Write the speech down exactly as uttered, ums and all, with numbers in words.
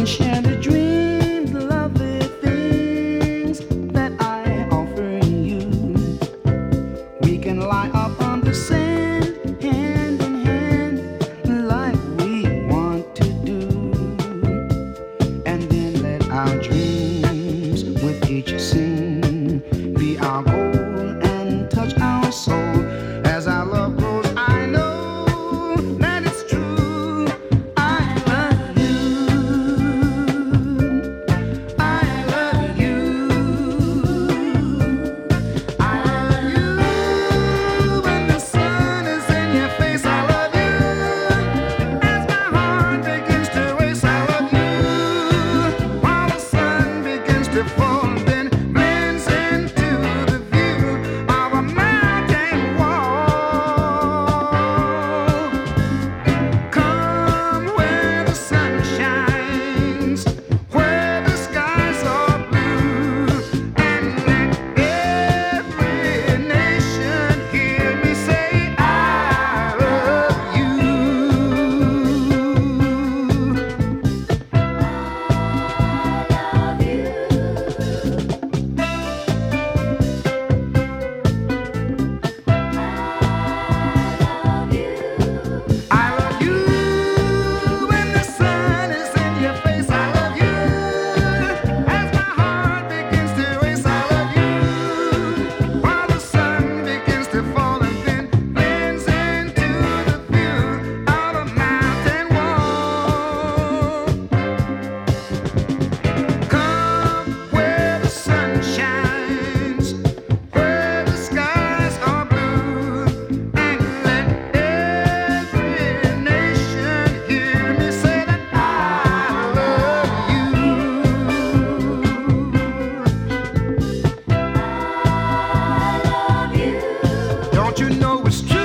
share the dreams, the lovely things that I offer you. We can lie up on the sand, hand in hand, like we want to do, and then let our dreams with each sing be our goal and touch our soul. As our love grows, I know that it's true. I love you. I love you. I love you. When the sun is in your face, I love you. As my heart begins to race, I love you. While the sun begins to fall, then blends into the view of a mountain wall. Come where the sun shines, where the skies are blue, and let every nation hear me say, I love you. I love you. When the sun is in your face, I love you. As my heart begins to race, I love you. While the sun begins to fall and then blends into the view of a mountain wall. Come where the sun shines, where the skies are blue, and let every nation hear me say that I love you. Don't you know it's true?